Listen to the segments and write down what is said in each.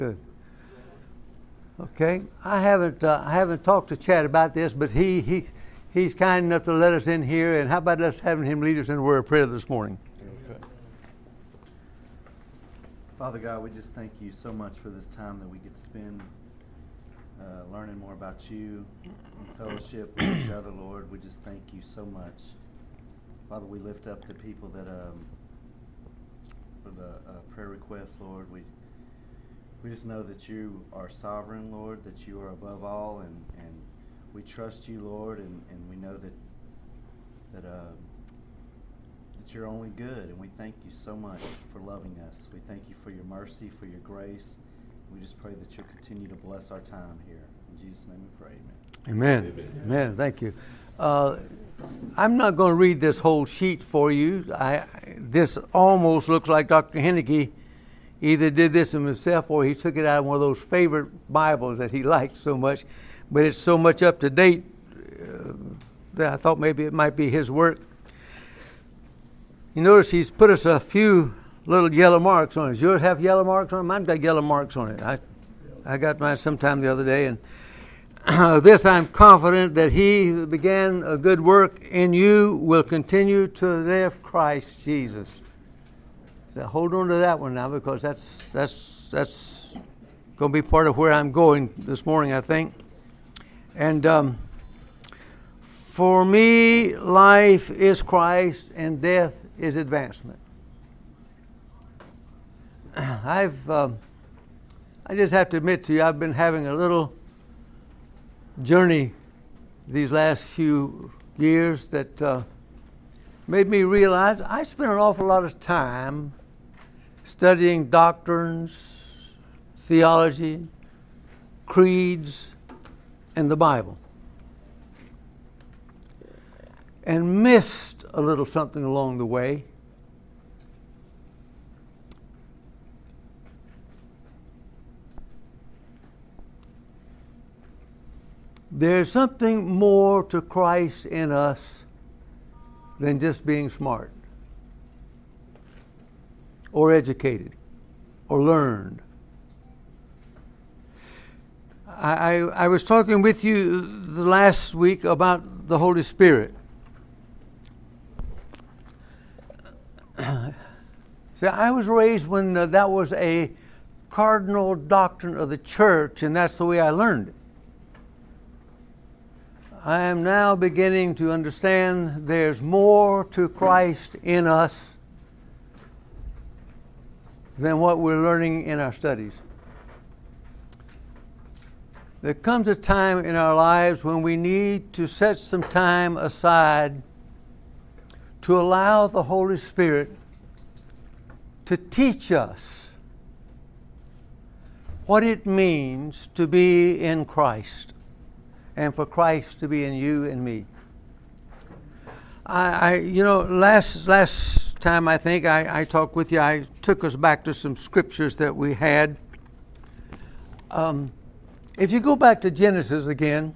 Good. Okay. I haven't talked to Chad about this, but he's kind enough to let us in here. And how about us having him lead us in a word of prayer this morning? Okay. Father God, we just thank you so much for this time that we get to spend learning more about you and fellowship with each other, Lord. We just thank you so much. Father, we lift up the people that for the prayer requests, Lord. We just know that you are sovereign, Lord, that you are above all, and we trust you, Lord, and we know that you're only good, and we thank you so much for loving us. We thank you for your mercy, for your grace. We just pray that you'll continue to bless our time here. In Jesus' name we pray, amen. Amen. Amen. Thank you. I'm not going to read this whole sheet for you. This almost looks like Dr. Henneke either did this himself or he took it out of one of those favorite Bibles that he liked so much. But it's so much up to date that I thought maybe it might be his work. You notice he's put us a few little yellow marks on it. Does yours have yellow marks on it? Mine's got yellow marks on it. I got mine sometime the other day. And this I'm confident that he who began a good work in you will continue to the day of Christ Jesus. So hold on to that one now, because that's going to be part of where I'm going this morning, I think. And for me, life is Christ and death is advancement. I just have to admit to you, I've been having a little journey these last few years that made me realize I spent an awful lot of time studying doctrines, theology, creeds, and the Bible, and missed a little something along the way. There's something more to Christ in us than just being smart or educated or learned. I was talking with you the last week about the Holy Spirit. See, I was raised when that was a cardinal doctrine of the church, and that's the way I learned it. I am now beginning to understand there's more to Christ in us than what we're learning in our studies. There comes a time in our lives when we need to set some time aside to allow the Holy Spirit to teach us what it means to be in Christ and for Christ to be in you and me. Last time I think I talked with you, I took us back to some scriptures that we had. If you go back to Genesis again,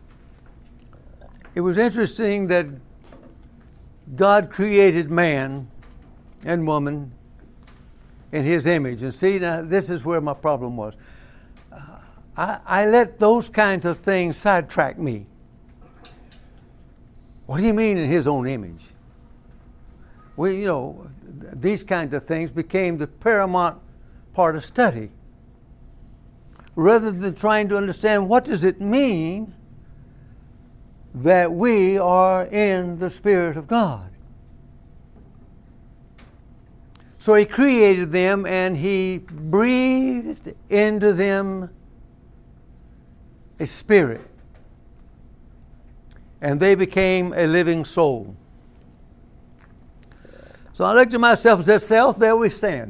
it was interesting that God created man and woman in His image. And see, now this is where my problem was. I let those kinds of things sidetrack me. What do you mean in His own image? Well, these kinds of things became the paramount part of study. Rather than trying to understand what does it mean that we are in the Spirit of God. So He created them and He breathed into them a spirit. And they became a living soul. So I looked at myself and said, self, there we stand.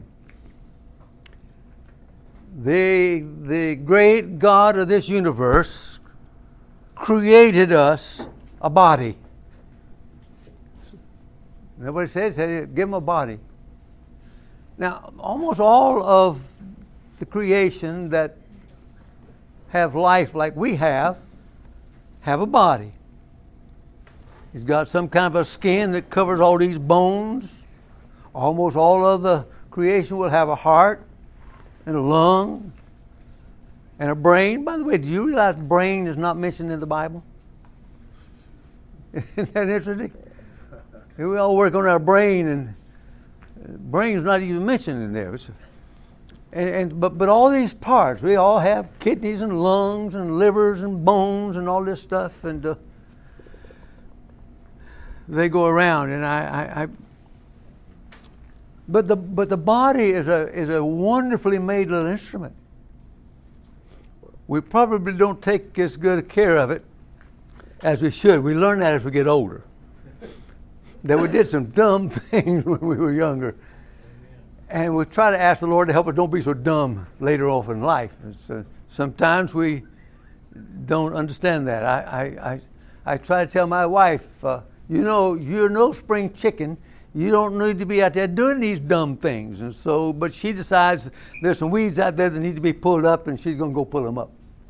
The great God of this universe created us a body. Nobody said give him a body. Now, almost all of the creation that have life like we have a body. He's got some kind of a skin that covers all these bones. Almost all of the creation will have a heart and a lung And a brain, by the way, do you realize brain is not mentioned in the Bible? Isn't that interesting? We all work on our brain, and brain is not even mentioned in there. But all these parts, we all have kidneys and lungs and livers and bones and all this stuff, and they go around. And but the body is a wonderfully made little instrument. We probably don't take as good care of it as we should. We learn that as we get older. That we did some dumb things when we were younger. And we try to ask the Lord to help us don't be so dumb later on in life. Sometimes we don't understand that. I try to tell my wife, you're no spring chicken. You don't need to be out there doing these dumb things. And so, but she decides there's some weeds out there that need to be pulled up, and she's going to go pull them up.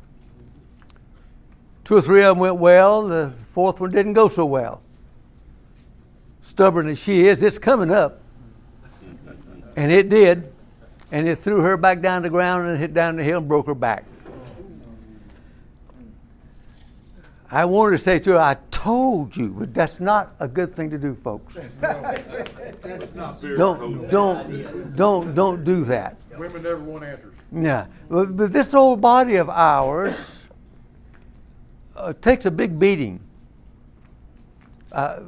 2 or 3 of them went well. The 4th one didn't go so well. Stubborn as she is, it's coming up. And it did. And it threw her back down to the ground and hit down the hill and broke her back. I wanted to say to her, I told you, but that's not a good thing to do, folks. Don't do that. Women never want answers. Yeah, but this old body of ours takes a big beating. Our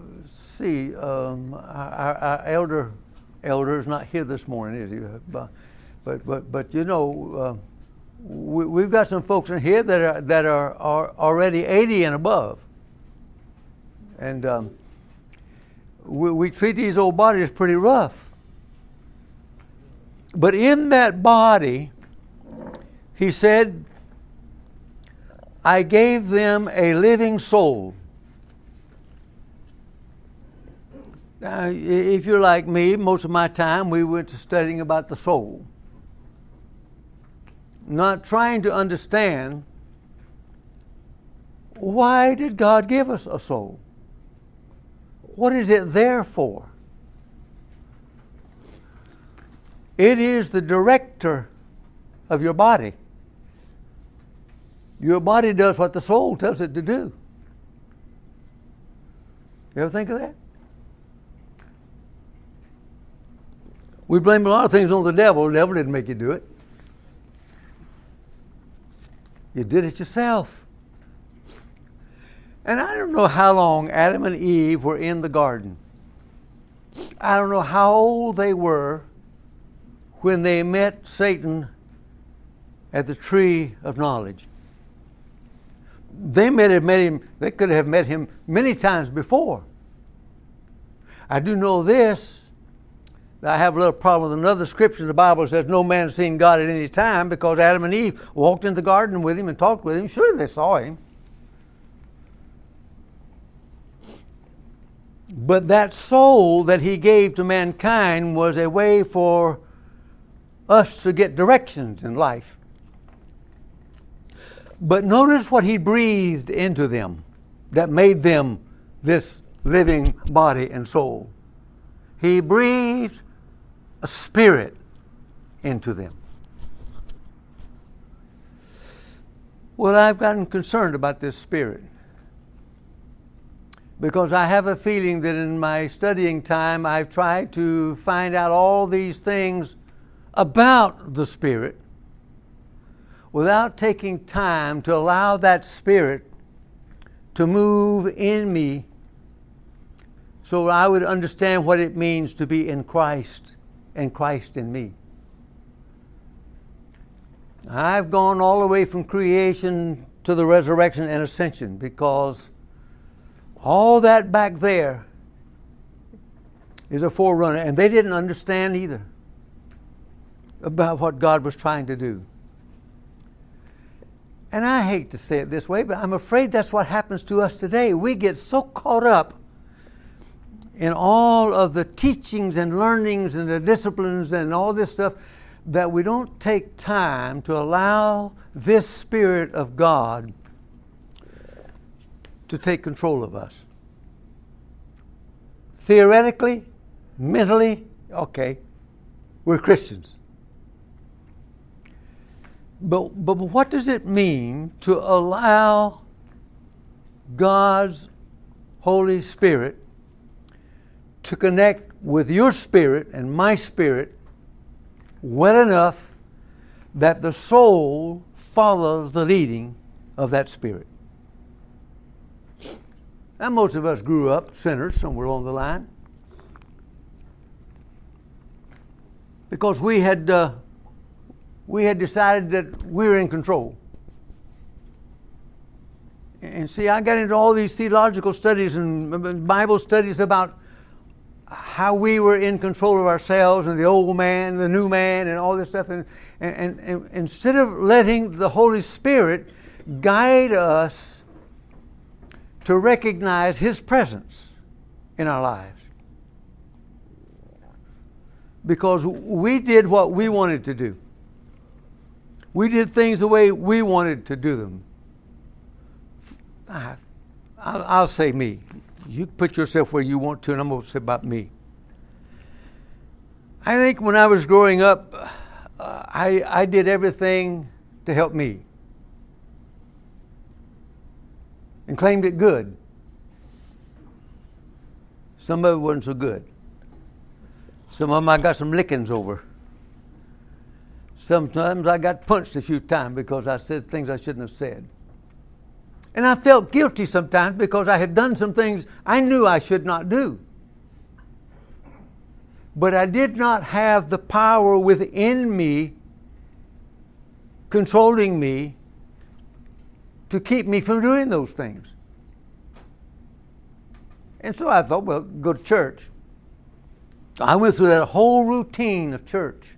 elder is not here this morning, is he? But we've got some folks in here that are already 80 and above, and we treat these old bodies pretty rough. But in that body, he said, I gave them a living soul. Now, if you're like me, most of my time we went to studying about the soul. Not trying to understand, why did God give us a soul? What is it there for? It is the director of your body. Your body does what the soul tells it to do. You ever think of that? We blame a lot of things on the devil. The devil didn't make you do it. You did it yourself. And I don't know how long Adam and Eve were in the garden. I don't know how old they were when they met Satan at the tree of knowledge. They could have met him many times before. I do know this. I have a little problem with another scripture in the Bible that says no man has seen God at any time, because Adam and Eve walked in the garden with him and talked with him. Surely they saw him. But that soul that he gave to mankind was a way for us to get directions in life. But notice what he breathed into them that made them this living body and soul. He breathed a spirit into them. Well, I've gotten concerned about this spirit, because I have a feeling that in my studying time I've tried to find out all these things about the Spirit without taking time to allow that Spirit to move in me so I would understand what it means to be in Christ and Christ in me. I've gone all the way from creation to the resurrection and ascension, because all that back there is a forerunner, and they didn't understand either about what God was trying to do. And I hate to say it this way, but I'm afraid that's what happens to us today. We get so caught up in all of the teachings and learnings and the disciplines and all this stuff that we don't take time to allow this Spirit of God to take control of us. Theoretically, mentally, okay, we're Christians. But what does it mean to allow God's Holy Spirit to connect with your spirit and my spirit well enough that the soul follows the leading of that spirit? Now, most of us grew up sinners somewhere along the line because we had decided that we were in control. And see, I got into all these theological studies and Bible studies about how we were in control of ourselves and the old man, the new man, and all this stuff. And instead of letting the Holy Spirit guide us to recognize His presence in our lives. Because we did what we wanted to do. We did things the way we wanted to do them. I'll say me. You put yourself where you want to, and I'm going to say about me. I think when I was growing up, I did everything to help me and claimed it good. Some of it wasn't so good. Some of them I got some lickings over. Sometimes I got punched a few times because I said things I shouldn't have said. And I felt guilty sometimes because I had done some things I knew I should not do. But I did not have the power within me, controlling me, to keep me from doing those things. And so I thought, well, go to church. I went through that whole routine of church.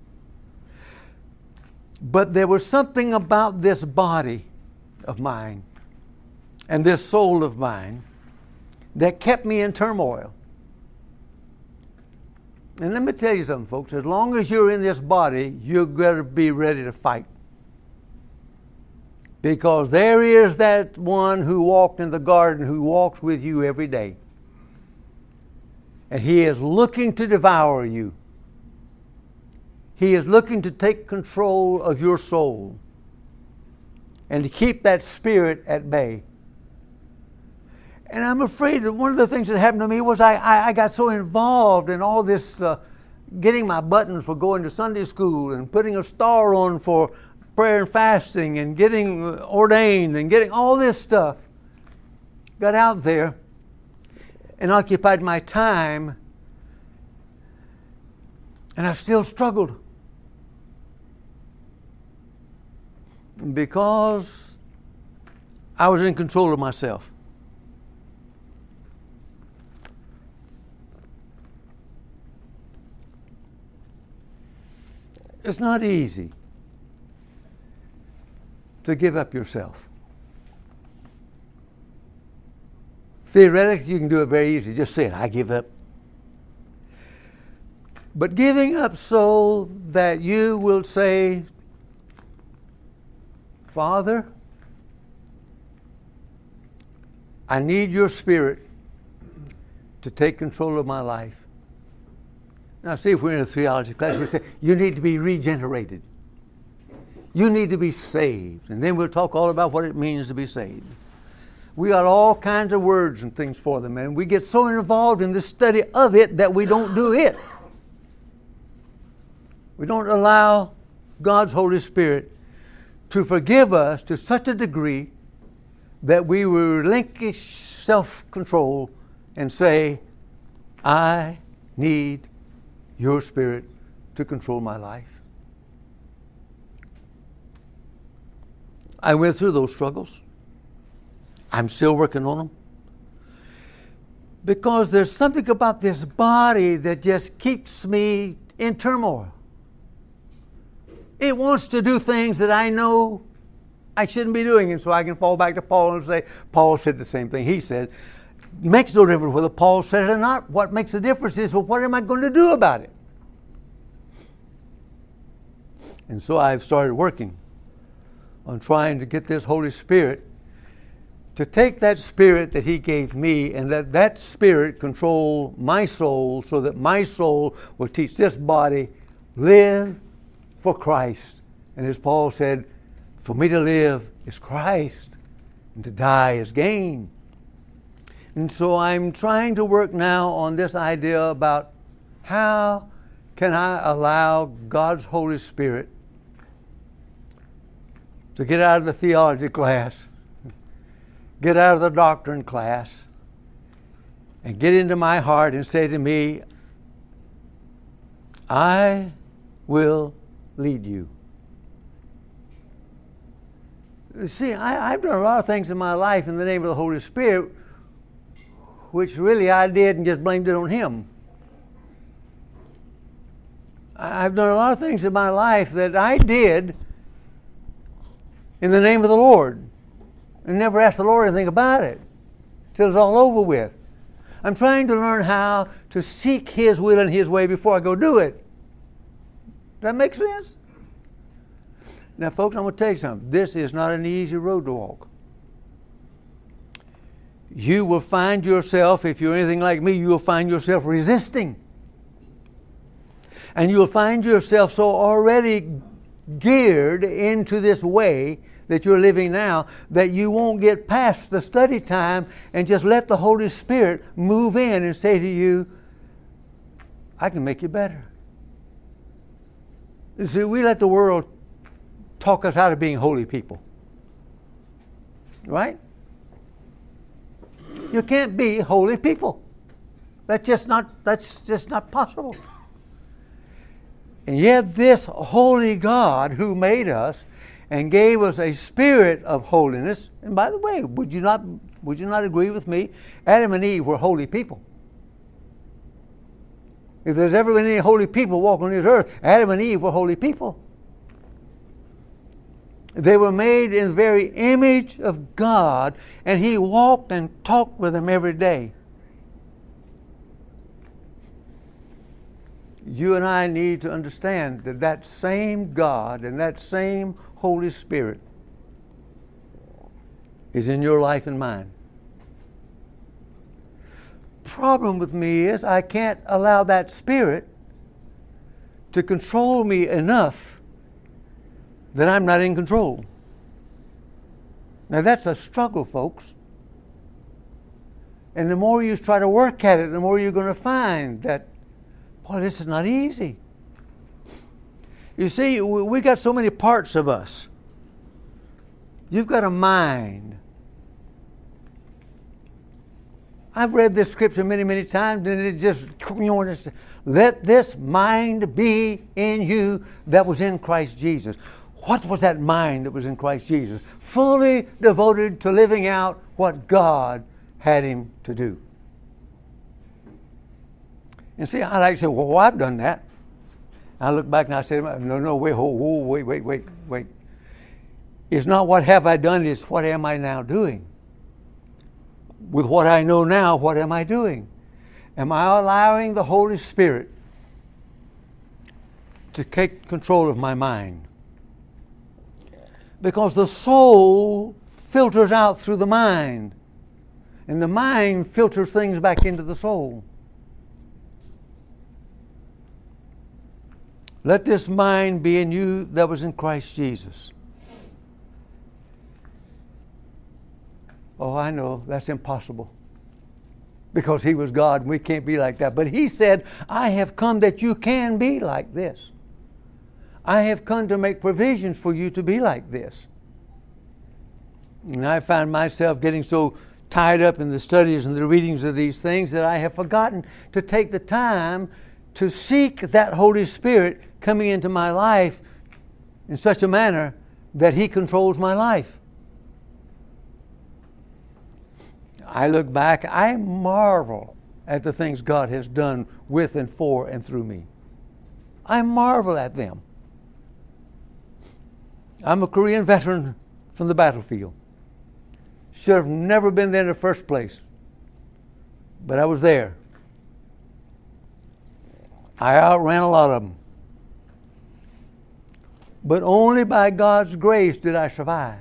But there was something about this body of mine and this soul of mine that kept me in turmoil. And let me tell you something, folks. As long as you're in this body, you're going to be ready to fight. Because there is that one who walked in the garden who walks with you every day. And he is looking to devour you. He is looking to take control of your soul and to keep that spirit at bay. And I'm afraid that one of the things that happened to me was I got so involved in all this getting my buttons for going to Sunday school and putting a star on for prayer and fasting and getting ordained and getting all this stuff. Got out there and occupied my time, and I still struggled. Because I was in control of myself. It's not easy to give up yourself. Theoretically, you can do it very easily. Just say it, I give up. But giving up so that you will say, Father, I need your Spirit to take control of my life. Now, see, if we're in a theology class, we say, you need to be regenerated. You need to be saved. And then we'll talk all about what it means to be saved. We got all kinds of words and things for them, and we get so involved in the study of it that we don't do it. We don't allow God's Holy Spirit to forgive us to such a degree that we will relinquish self-control and say, I need your Spirit to control my life. I went through those struggles. I'm still working on them. Because there's something about this body that just keeps me in turmoil. It wants to do things that I know I shouldn't be doing. And so I can fall back to Paul and say, Paul said the same thing he said. It makes no difference whether Paul said it or not. What makes the difference is, well, what am I going to do about it? And so I've started working on trying to get this Holy Spirit to take that spirit that He gave me and let that spirit control my soul so that my soul will teach this body, live for Christ And as Paul said, for me to live is Christ, and to die is gain. And so I'm trying to work now on this idea about how can I allow God's Holy Spirit to get out of the theology class, get out of the doctrine class, and get into my heart and say to me, I will lead you. See, I've done a lot of things in my life in the name of the Holy Spirit, which really I did and just blamed it on Him. I've done a lot of things in my life that I did in the name of the Lord and never asked the Lord anything about it till it's all over with. I'm trying to learn how to seek His will and His way before I go do it. Does that make sense? Now, folks, I'm going to tell you something. This is not an easy road to walk. You will find yourself, if you're anything like me, you will find yourself resisting. And you'll find yourself so already geared into this way that you're living now that you won't get past the study time and just let the Holy Spirit move in and say to you, I can make you better. You see, we let the world talk us out of being holy people. Right? You can't be holy people. That's just not possible. And yet this holy God who made us and gave us a spirit of holiness, and by the way, would you not agree with me? Adam and Eve were holy people. If there's ever been any holy people walking on this earth, Adam and Eve were holy people. They were made in the very image of God, and He walked and talked with them every day. You and I need to understand that that same God and that same Holy Spirit is in your life and mine. Problem with me is I can't allow that Spirit to control me enough that I'm not in control. Now that's a struggle, folks. And the more you try to work at it, the more you're going to find that, boy, this is not easy. You see, we got so many parts of us. You've got a mind. I've read this scripture many, many times, and it just, let this mind be in you that was in Christ Jesus. What was that mind that was in Christ Jesus? Fully devoted to living out what God had him to do. And see, I like to say, well, I've done that. I look back and I say, no, wait. It's not what have I done, it's what am I now doing? With what I know now, what am I doing? Am I allowing the Holy Spirit to take control of my mind? Because the soul filters out through the mind, and the mind filters things back into the soul. Let this mind be in you that was in Christ Jesus. Oh, I know, that's impossible. Because He was God and we can't be like that. But He said, I have come that you can be like this. I have come to make provisions for you to be like this. And I find myself getting so tied up in the studies and the readings of these things that I have forgotten to take the time to seek that Holy Spirit coming into my life in such a manner that He controls my life. I look back, I marvel at the things God has done with and for and through me. I marvel at them. I'm a Korean veteran from the battlefield. Should have never been there in the first place, but I was there. I outran a lot of them. But only by God's grace did I survive.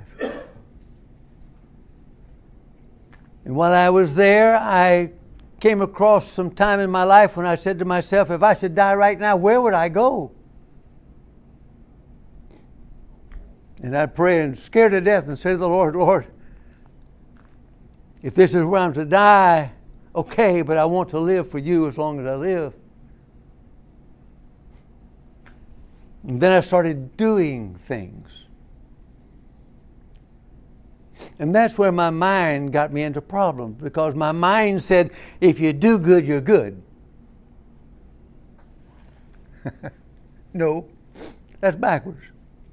And while I was there, I came across some time in my life when I said to myself, if I should die right now, where would I go? And I'd pray and scared to death and say to the Lord, Lord, if this is where I'm to die, okay, but I want to live for you as long as I live. And then I started doing things. And that's where my mind got me into problems, because my mind said, if you do good, you're good. No, that's backwards.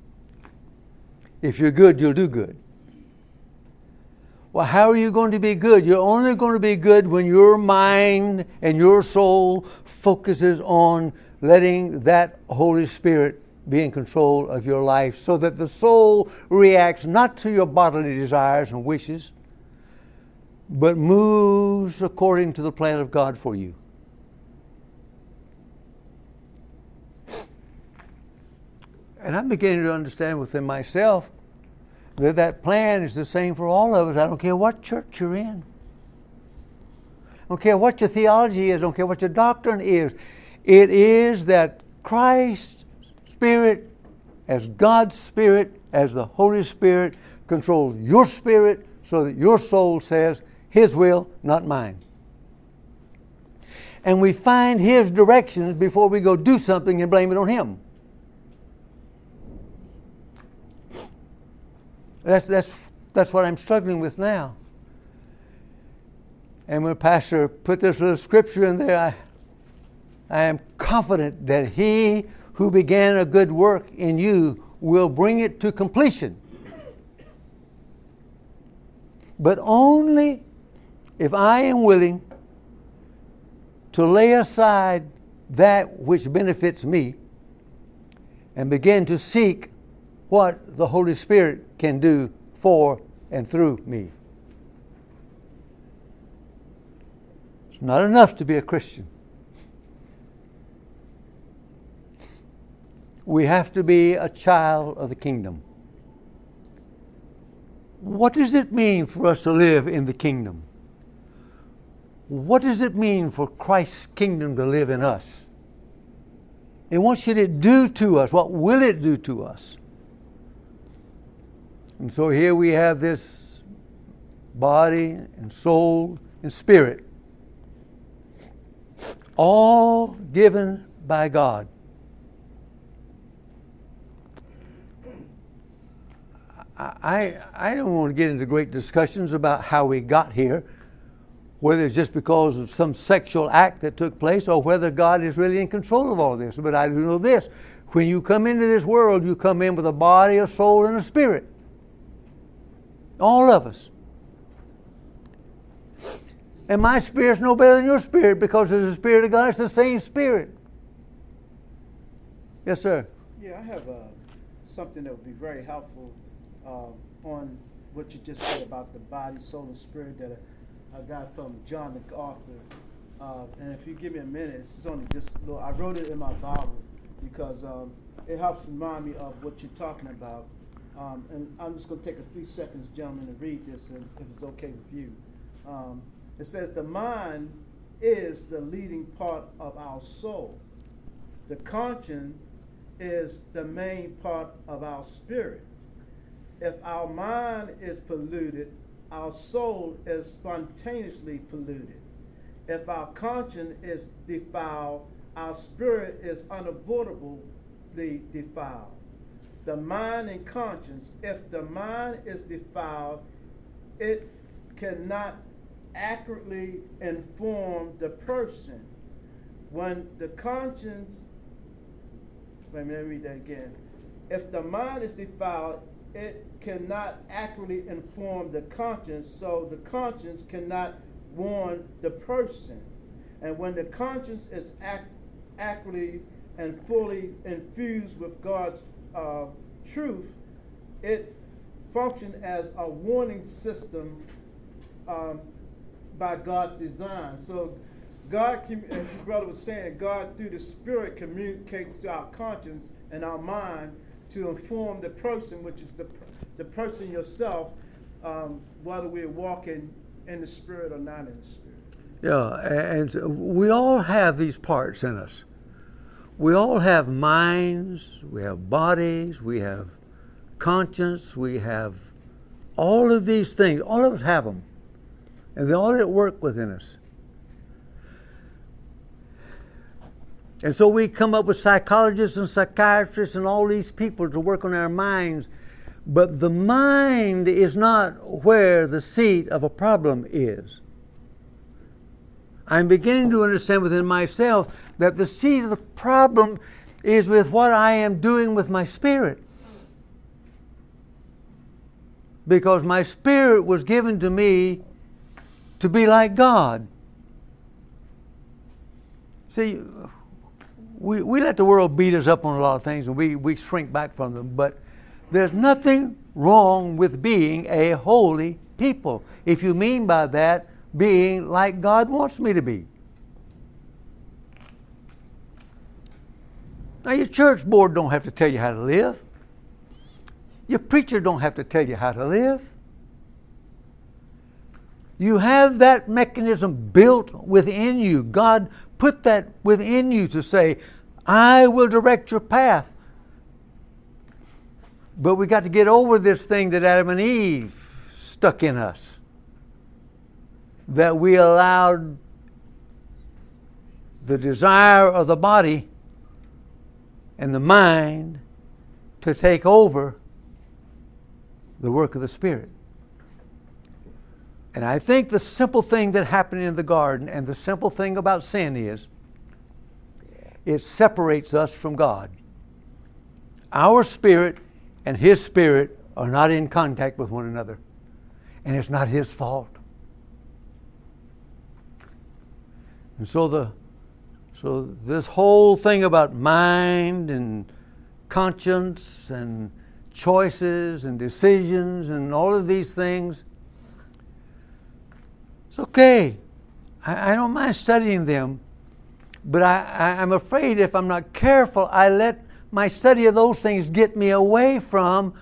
If you're good, you'll do good. Well, how are you going to be good? You're only going to be good when your mind and your soul focuses on letting that Holy Spirit be in control of your life, so that the soul reacts not to your bodily desires and wishes, but moves according to the plan of God for you. And I'm beginning to understand within myself that that plan is the same for all of us. I don't care what church you're in. I don't care what your theology is. I don't care what your doctrine is. It is that Christ's Spirit, as God's Spirit, as the Holy Spirit, controls your spirit so that your soul says, His will, not mine. And we find His directions before we go do something and blame it on Him. That's what I'm struggling with now. And when Pastor put this little scripture in there, I am confident that He who began a good work in you will bring it to completion. But only if I am willing to lay aside that which benefits me and begin to seek what the Holy Spirit can do for and through me. It's not enough to be a Christian. We have to be a child of the kingdom. What does it mean for us to live in the kingdom? What does it mean for Christ's kingdom to live in us? And what should it do to us? What will it do to us? And so here we have this body and soul and spirit, all given by God. I don't want to get into great discussions about how we got here, whether it's just because of some sexual act that took place or whether God is really in control of all this. But I do know this. When you come into this world, you come in with a body, a soul, and a spirit. All of us. And my spirit's no better than your spirit, because it's the Spirit of God. It's the same Spirit. Yes, sir. Yeah, I have something that would be very helpful on what you just said about the body, soul, and spirit that I got from John MacArthur. And if you give me a minute, it's only just a little. I wrote it in my Bible because it helps remind me of what you're talking about. And I'm just going to take a few seconds, gentlemen, to read this, and if it's okay with you. It says, the mind is the leading part of our soul. The conscience is the main part of our spirit. If our mind is polluted, our soul is spontaneously polluted. If our conscience is defiled, our spirit is unavoidably defiled. The mind and conscience, if the mind is defiled, it cannot accurately inform the person. When the conscience, let me read that again. If the mind is defiled, it cannot accurately inform the conscience, so the conscience cannot warn the person. And when the conscience is accurately and fully infused with God's truth, it functions as a warning system by God's design. So God, as your brother was saying, God through the Spirit communicates to our conscience and our mind to inform the person, which is the person yourself, whether we're walking in the Spirit or not in the Spirit. Yeah, and so we all have these parts in us. We all have minds, we have bodies, we have conscience, we have all of these things. All of us have them. And they all at work within us. And so we come up with psychologists and psychiatrists and all these people to work on our minds. But the mind is not where the seat of a problem is. I'm beginning to understand within myself that the seat of the problem is with what I am doing with my spirit. Because my spirit was given to me to be like God. See, we let the world beat us up on a lot of things and we shrink back from them. But there's nothing wrong with being a holy people. If you mean by that, being like God wants me to be. Now your church board don't have to tell you how to live. Your preacher don't have to tell you how to live. You have that mechanism built within you. God put that within you to say, I will direct your path. But we got to get over this thing that Adam and Eve stuck in us. That we allowed the desire of the body and the mind to take over the work of the Spirit. And I think the simple thing that happened in the garden and the simple thing about sin is it separates us from God. Our spirit and His spirit are not in contact with one another. And it's not His fault. And so this whole thing about mind and conscience and choices and decisions and all of these things, it's okay. I don't mind studying them, but I'm afraid if I'm not careful, I let my study of those things get me away from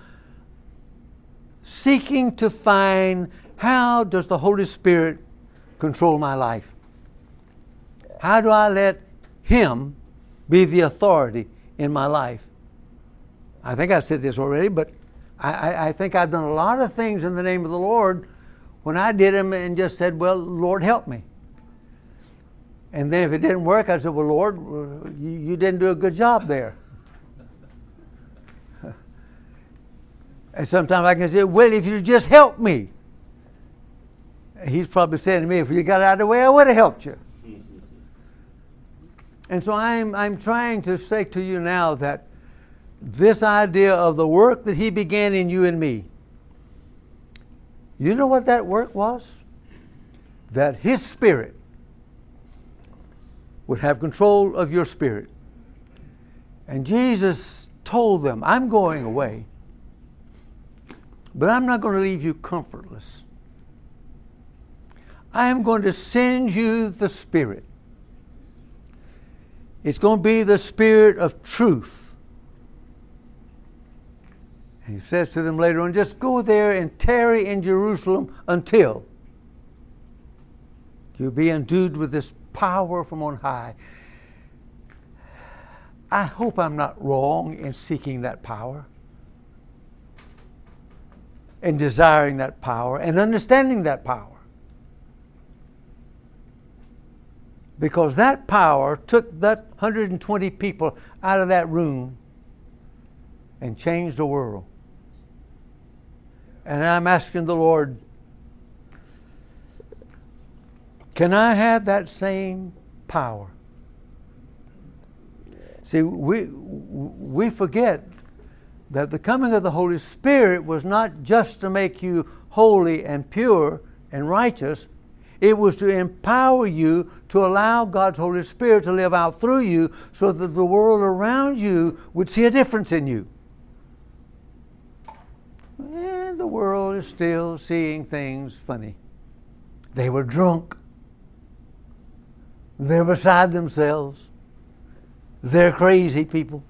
seeking to find how does the Holy Spirit control my life? How do I let Him be the authority in my life? I think I said this already, but I think I've done a lot of things in the name of the Lord when I did them and just said, well, Lord, help me. And then if it didn't work, I said, well, Lord, you didn't do a good job there. And sometimes I can say, well, if you just help me. He's probably saying to me, if you got out of the way, I would have helped you. And so I'm trying to say to you now that this idea of the work that He began in you and me, you know what that work was? That His Spirit would have control of your spirit. And Jesus told them, I'm going away, but I'm not going to leave you comfortless. I am going to send you the Spirit. It's going to be the Spirit of truth. And He says to them later on, just go there and tarry in Jerusalem until you be endued with this power from on high. I hope I'm not wrong in seeking that power and desiring that power and understanding that power. Because that power took that 120 people out of that room and changed the world. And I'm asking the Lord, can I have that same power? See, we forget that the coming of the Holy Spirit was not just to make you holy and pure and righteous. It was to empower you to allow God's Holy Spirit to live out through you so that the world around you would see a difference in you. And the world is still seeing things funny. They were drunk. They're beside themselves. They're crazy people.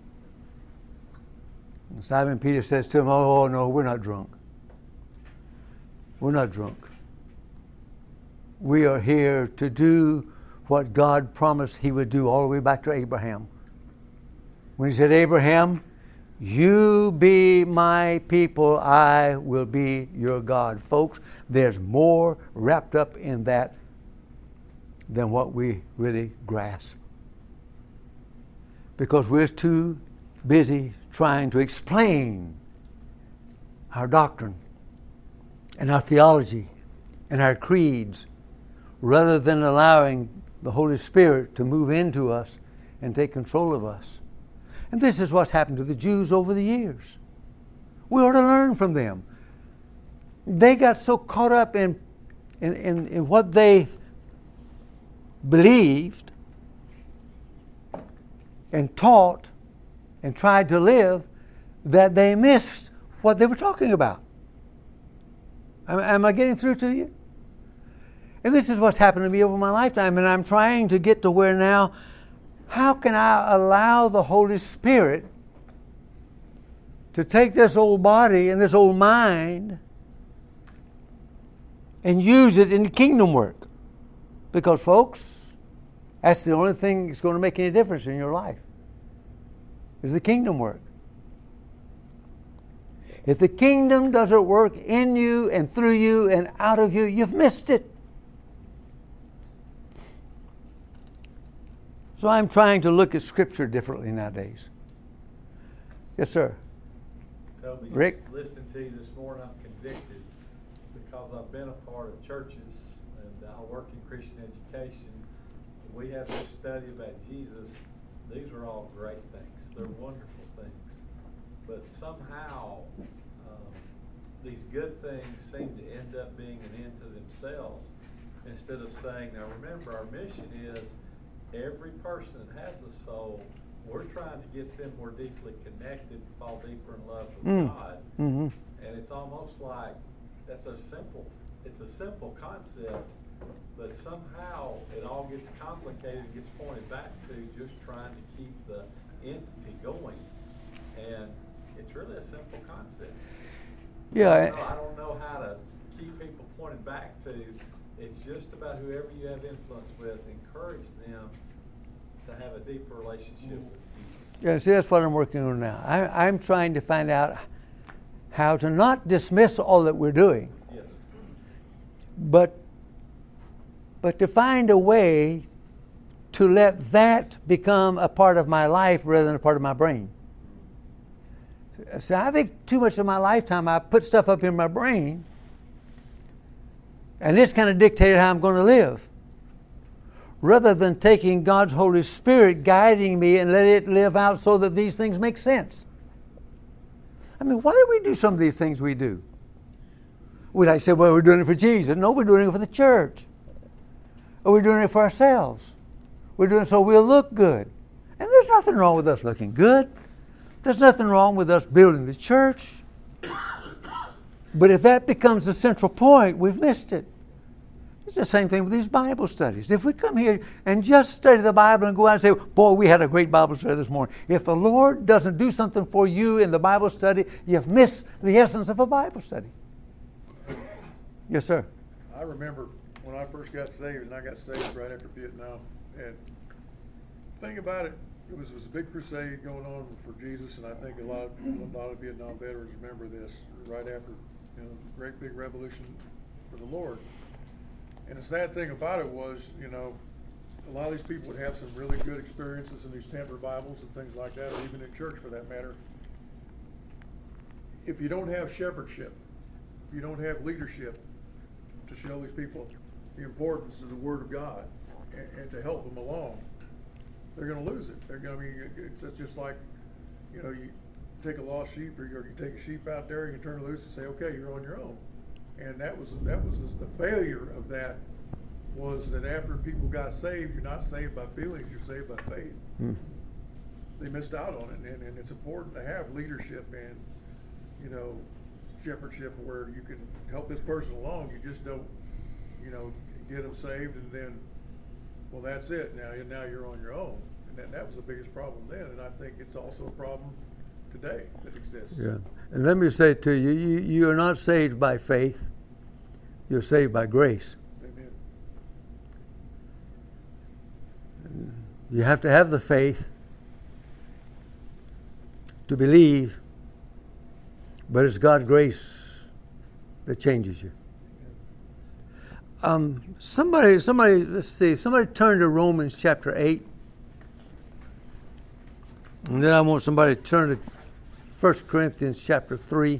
And Simon Peter says to him, oh, no, we're not drunk. We're not drunk. We are here to do what God promised He would do all the way back to Abraham. When He said, Abraham, You be my people, I will be your God. Folks, there's more wrapped up in that than what we really grasp. Because we're too busy trying to explain our doctrine and our theology and our creeds rather than allowing the Holy Spirit to move into us and take control of us. And this is what's happened to the Jews over the years. We ought to learn from them. They got so caught up in what they believed and taught and tried to live that they missed what they were talking about. Am I getting through to you? And this is what's happened to me over my lifetime, and I'm trying to get to where now, how can I allow the Holy Spirit to take this old body and this old mind and use it in kingdom work? Because, folks, that's the only thing that's going to make any difference in your life, is the kingdom work. If the kingdom doesn't work in you and through you and out of you, you've missed it. So I'm trying to look at Scripture differently nowadays. Yes, sir. Toby, Rick? just listening to you this morning, I'm convicted because I've been a part of churches and I work in Christian education. We have this study about Jesus. These are all great things. They're wonderful things. But somehow, these good things seem to end up being an end to themselves instead of saying, now remember, our mission is every person that has a soul, we're trying to get them more deeply connected, fall deeper in love with God. Mm-hmm. And it's almost like it's a simple concept, but somehow it all gets complicated and gets pointed back to just trying to keep the entity going. And it's really a simple concept. Yeah. I don't know how to keep people pointed back to. It's just about whoever you have influence with, encourage them to have a deeper relationship with Jesus. Yeah, see, that's what I'm working on now. I'm trying to find out how to not dismiss all that we're doing, Yes. but to find a way to let that become a part of my life rather than a part of my brain. So I think too much of my lifetime I put stuff up in my brain, and it's kind of dictated how I'm going to live, rather than taking God's Holy Spirit guiding me and let it live out so that these things make sense. I mean, why do we do some of these things we do? We like say, well, we're doing it for Jesus. No, we're doing it for the church. Or we're doing it for ourselves. We're doing it so we'll look good. And there's nothing wrong with us looking good. There's nothing wrong with us building the church. But if that becomes the central point, we've missed it. It's the same thing with these Bible studies. If we come here and just study the Bible and go out and say, boy, we had a great Bible study this morning. If the Lord doesn't do something for you in the Bible study, you've missed the essence of a Bible study. Yes, sir. I remember when I first got saved, and I got saved right after Vietnam. And the thing about it, it was a big crusade going on for Jesus, and I think a lot of Vietnam veterans remember this right after, the great big revolution for the Lord. And the sad thing about it was, a lot of these people would have some really good experiences in these tent revivals and things like that, or even in church for that matter. If you don't have shepherdship, if you don't have leadership to show these people the importance of the Word of God and to help them along, they're going to lose it. It's just like, you take a lost sheep or you take a sheep out there and you turn it loose and say, okay, you're on your own. And that was the failure of that, was that after people got saved, you're not saved by feelings, you're saved by faith. They missed out on it, and it's important to have leadership and shepherdship where you can help this person along. You just don't get them saved and then, well, that's it. Now you're on your own, and that was the biggest problem then, and I think it's also a problem today that exists. Yeah, and let me say to you, you are not saved by faith. You're saved by grace. Amen. You have to have the faith to believe But it's God's grace that changes you. Somebody, let's see, somebody turn to Romans chapter 8. And then I want somebody to turn to 1 Corinthians chapter 3.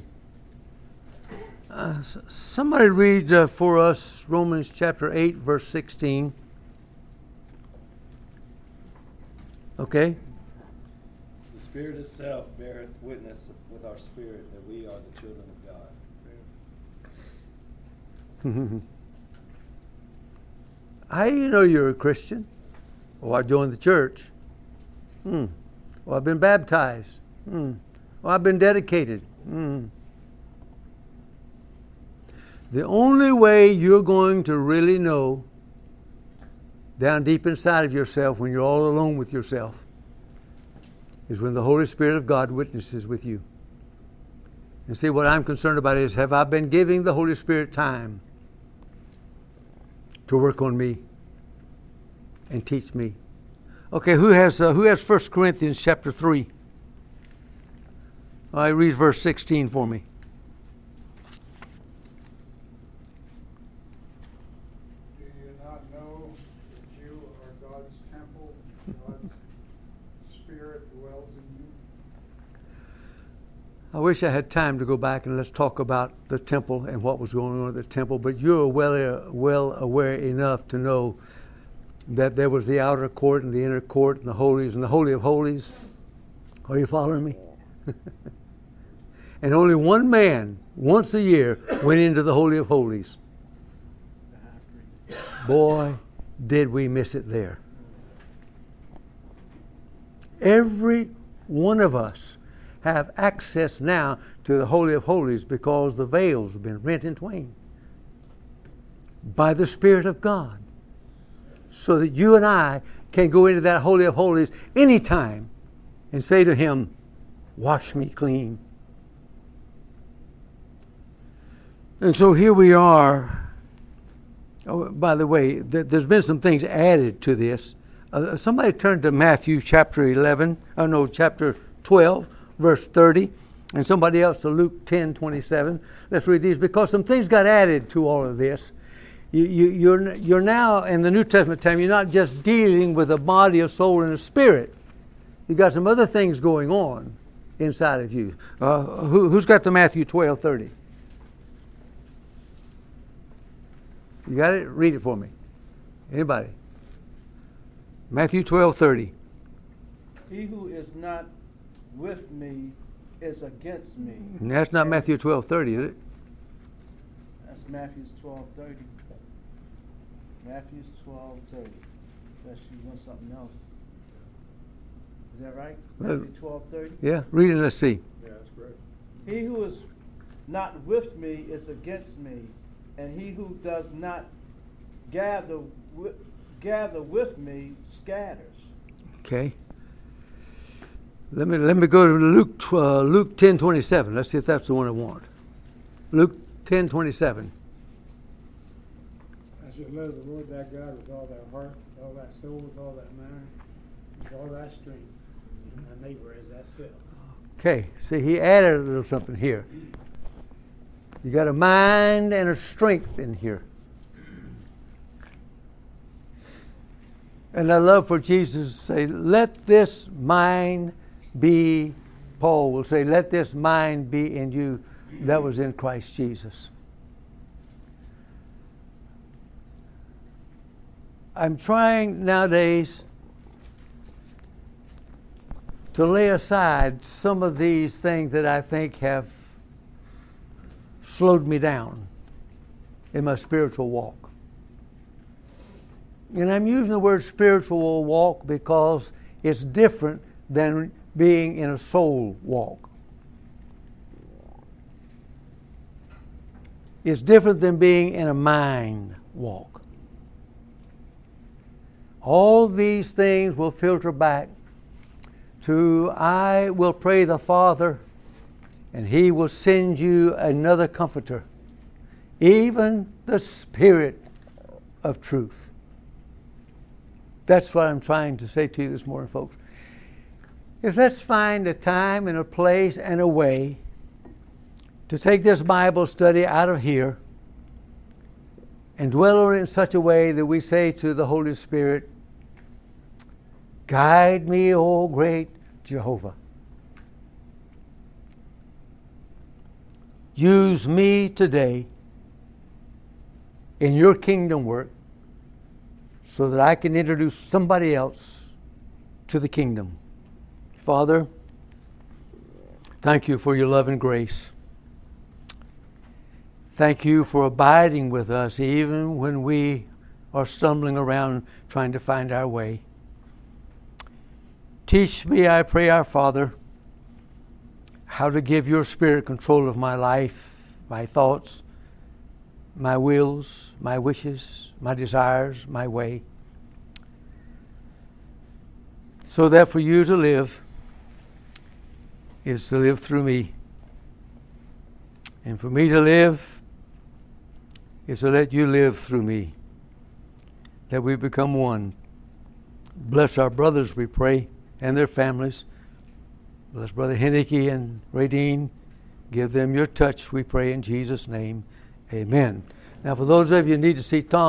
Somebody read for us Romans chapter 8, verse 16. Okay? The Spirit itself beareth witness with our spirit that we are the children of God. How do you know you're a Christian? Oh, I joined the church. Well, I've been baptized. Well, I've been dedicated. The only way you're going to really know down deep inside of yourself when you're all alone with yourself is when the Holy Spirit of God witnesses with you. And see, what I'm concerned about is, have I been giving the Holy Spirit time to work on me and teach me? Okay, who has 1 Corinthians chapter 3? I read verse 16 for me. Do you not know that you are God's temple, God's Spirit dwells in you? I wish I had time to go back and let's talk about the temple and what was going on at the temple, but you're well aware enough to know that there was the outer court and the inner court and the holies and the Holy of Holies. Are you following me? And only one man, once a year, went into the Holy of Holies. Boy, did we miss it there. Every one of us have access now to the Holy of Holies because the veils have been rent in twain by the Spirit of God, so that you and I can go into that Holy of Holies anytime and say to Him, wash me clean. And so here we are. Oh, by the way, there's been some things added to this. Somebody turn to Matthew chapter 12, verse 30, and somebody else to Luke 10:27. Let's read these because some things got added to all of this. You're now in the New Testament time. You're not just dealing with a body, a soul, and a spirit. You got some other things going on inside of you. Who's got the Matthew 12:30? You got it? Read it for me. Anybody? Matthew 12:30. He who is not with me is against me. And that's not Matthew 12:30, is it? That's Matthew's 12:30. Matthew's 12:30. Unless you want something else. Is that right? Matthew 12:30. Yeah. Read it and let's see. Yeah, that's great. He who is not with me is against me, and he who does not gather with me scatters. Okay. Let me go to Luke 10:27. Let's see if that's the one I want. Luke 10:27. I shall love the Lord thy God with all thy heart, with all thy soul, with all thy mind, with all thy strength, and thy neighbor as thyself. Okay. See, he added a little something here. You got a mind and a strength in here. And I love for Jesus to say, let this mind be, Paul will say, let this mind be in you that was in Christ Jesus. I'm trying nowadays to lay aside some of these things that I think have slowed me down in my spiritual walk. And I'm using the word spiritual walk because it's different than being in a soul walk. It's different than being in a mind walk. All these things will filter back to, I will pray the Father, and He will send you another comforter, even the Spirit of truth. That's what I'm trying to say to you this morning, folks. Is let's find a time and a place and a way to take this Bible study out of here and dwell on it in such a way that we say to the Holy Spirit, guide me, O great Jehovah. Use me today in your kingdom work so that I can introduce somebody else to the kingdom. Father, thank you for your love and grace. Thank you for abiding with us even when we are stumbling around trying to find our way. Teach me, I pray, our Father, how to give your Spirit control of my life, my thoughts, my wills, my wishes, my desires, my way. So that for you to live is to live through me. And for me to live is to let you live through me. That we become one. Bless our brothers, we pray, and their families. Bless Brother Henneke and Radine. Give them your touch, we pray in Jesus' name. Amen. Now, for those of you who need to see Tom,